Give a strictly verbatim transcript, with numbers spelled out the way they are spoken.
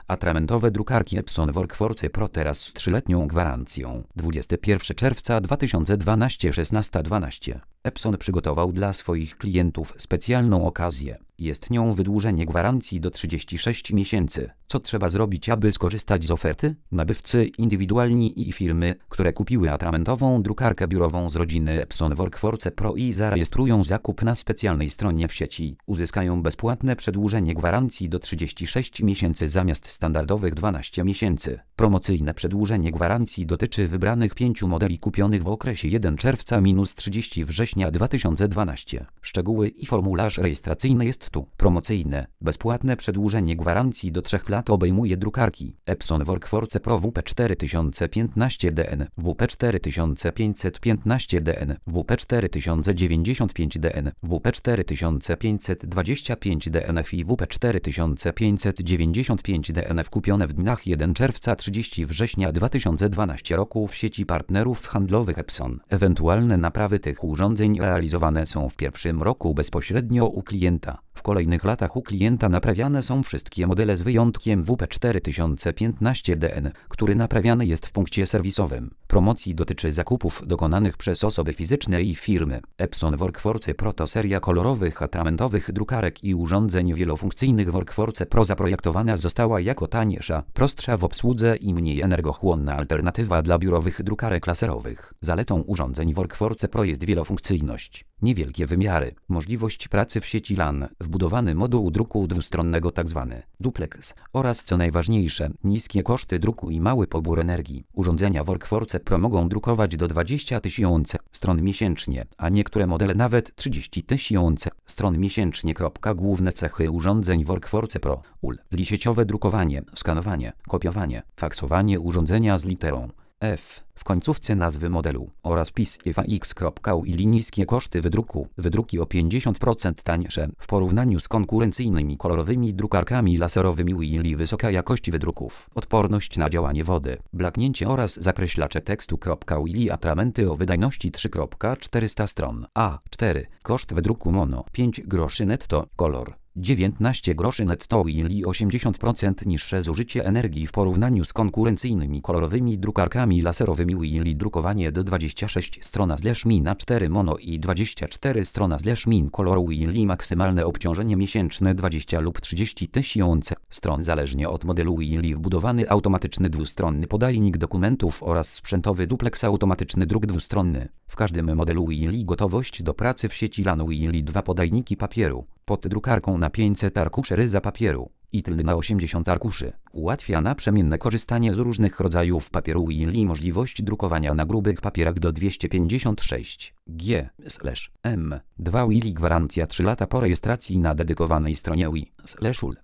Atramentowe drukarki Epson Workforce Pro teraz z trzyletnią gwarancją. dwudziestego pierwszego czerwca dwa tysiące dwunastego szesnasta dwanaście. Epson przygotował dla swoich klientów specjalną okazję. Jest nią wydłużenie gwarancji do trzydziestu sześciu miesięcy. Co trzeba zrobić, aby skorzystać z oferty? Nabywcy indywidualni i firmy, które kupiły atramentową drukarkę biurową z rodziny Epson Workforce Pro i zarejestrują zakup na specjalnej stronie w sieci, uzyskają bezpłatne przedłużenie gwarancji do trzydziestu sześciu miesięcy zamiast standardowych dwunastu miesięcy. Promocyjne przedłużenie gwarancji dotyczy wybranych pięciu modeli kupionych w okresie pierwszego czerwca do trzydziestego września dwa tysiące dwunastego. Szczegóły i formularz rejestracyjny jest tu. Promocyjne, bezpłatne przedłużenie gwarancji do trzech lat obejmuje drukarki Epson Workforce Pro W P cztery tysiące piętnaście D N, W P cztery tysiące pięćset piętnaście D N, W P cztery tysiące dziewięćdziesiąt pięć D N, W P cztery tysiące pięćset dwadzieścia pięć D N F i W P cztery tysiące pięćset dziewięćdziesiąt pięć D N F kupione w dniach pierwszego czerwca do trzydziestego września dwa tysiące dwunastego roku w sieci partnerów handlowych Epson. Ewentualne naprawy tych urządzeń realizowane są w pierwszym roku bezpośrednio u klienta. W kolejnych latach u klienta naprawiane są wszystkie modele z wyjątkiem W P cztery tysiące piętnaście D N, który naprawiany jest w punkcie serwisowym. Promocji dotyczy zakupów dokonanych przez osoby fizyczne i firmy. Epson Workforce Pro to seria kolorowych atramentowych drukarek i urządzeń wielofunkcyjnych. Workforce Pro zaprojektowana została jako tańsza, prostsza w obsłudze i mniej energochłonna alternatywa dla biurowych drukarek laserowych. Zaletą urządzeń Workforce Pro jest wielofunkcyjność, niewielkie wymiary, możliwość pracy w sieci LAN, wbudowany moduł druku dwustronnego tzw. duplex oraz, co najważniejsze, niskie koszty druku i mały pobór energii. Urządzenia Workforce Pro mogą drukować do dwudziestu tysięcy stron miesięcznie, a niektóre modele nawet trzydzieści tysięcy stron miesięcznie. Główne cechy urządzeń Workforce Pro: U L, sieciowe drukowanie, skanowanie, kopiowanie, faksowanie urządzenia z literą F w końcówce nazwy modelu oraz P I S F A X. U I niskie koszty wydruku, wydruki o pięćdziesiąt procent tańsze w porównaniu z konkurencyjnymi kolorowymi drukarkami laserowymi. U I L wysoka jakość wydruków, odporność na działanie wody, blaknięcie oraz zakreślacze tekstu. U I L atramenty o wydajności trzy tysiące czterysta stron. A cztery. Koszt wydruku mono pięć groszy netto, kolor dziewiętnaście groszy netto. U I L osiemdziesiąt procent niższe zużycie energii w porównaniu z konkurencyjnymi kolorowymi drukarkami laserowymi. U I L drukowanie do dwudziestu sześciu stron slash min A cztery mono i dwadzieścia cztery stron slash min kolor. U I L maksymalne obciążenie miesięczne dwadzieścia lub trzydzieści tysięcy stron zależnie od modelu. U I L wbudowany automatyczny dwustronny podajnik dokumentów oraz sprzętowy duplex automatyczny druk dwustronny. W każdym modelu U I L gotowość do pracy w sieci LAN. U I L dwa podajniki papieru pod drukarką na pięćset arkuszy ryza papieru i tylny na osiemdziesiąt arkuszy. Ułatwia naprzemienne korzystanie z różnych rodzajów papieru. U I L możliwość drukowania na grubych papierach do dwieście pięćdziesiąt sześć G M dwa. U I L gwarancja trzy lata po rejestracji na dedykowanej stronie U I U L.